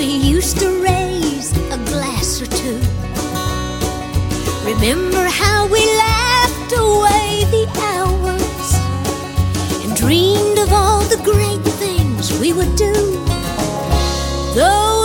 used to raise a glass or two. Remember how we laughed away the hours and dreamed of all the great things we would do. Though